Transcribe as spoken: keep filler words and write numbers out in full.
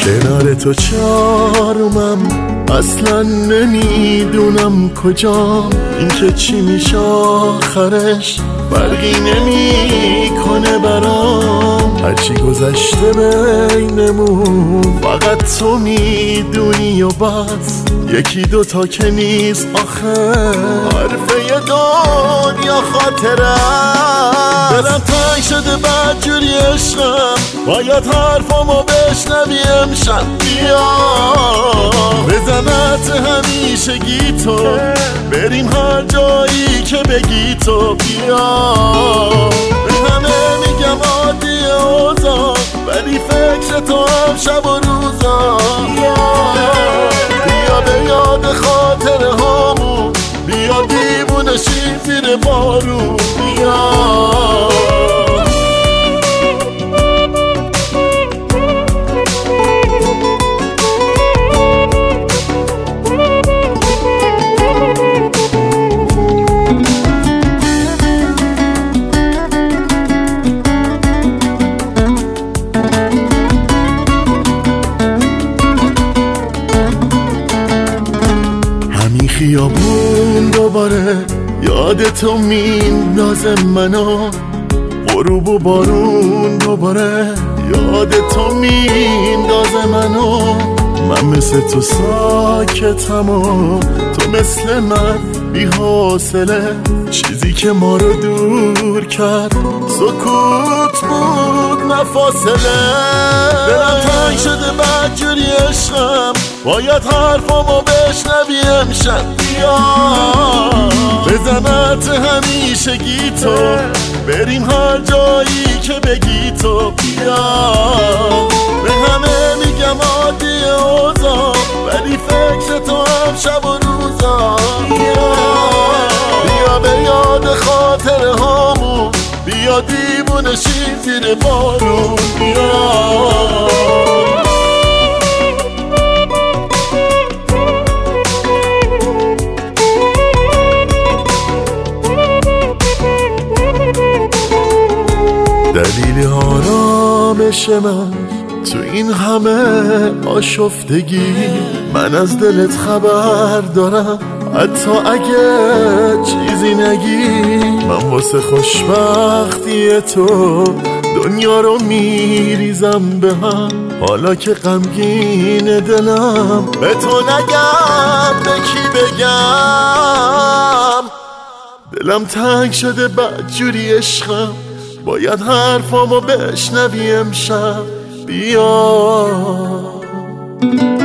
کنار تو چارمم اصلا نمیدونم کجام، این که چی میشه آخرش فرقی نمیکنه برام. هرچی گذشته بینمون فقط تو میدونی و بس، یکی دوتا که نیست آخه حرفه دنیا خاطره. دلم تنگ شده بدجوری عشقم، باید حرفامو بشنوی امشب. بیا بزنت همیشگی تو، بریم هر جایی که بگی تو. بیا به همه میگم عادی اوضاع، ولی فکر تو هم شب و روزا. بیا به یاد خاطره هامون، بیا دیوونه شیم زیر بارون. بیا خیابون دوباره یاد تو میندازه منو، غروب و بارون دوباره یاد تو میندازه منو. من مثل تو ساکتم و تو مثل من بی حوصله، چیزی که ما رو دور کرد سکوت بود نه فاصله. دلم تنگ شده بدجوری عشقم، باید حرفامو بشنوی امشب. بیا بزنت همیشگی تو، بریم هر جایی که بگی تو. بیا به همه میگم عادی اوضاع، ولی فکر تو هم شب و روزا. بیا بیا به یاد خاطره هامون، بیا دیوونه شیم زیر بارون. بیا دلیل آرامش من تو این همه آشفتگی، من از دلت خبر دارم حتی اگه چیزی نگی. من واسه خوشبختی تو دنیا رو میریزم به هم، حالا که غمگین دلم به تو نگم به کی بگم. دلم تنگ شده بدجوری عشقم، باید حرفامو بشنوی امشب. بیا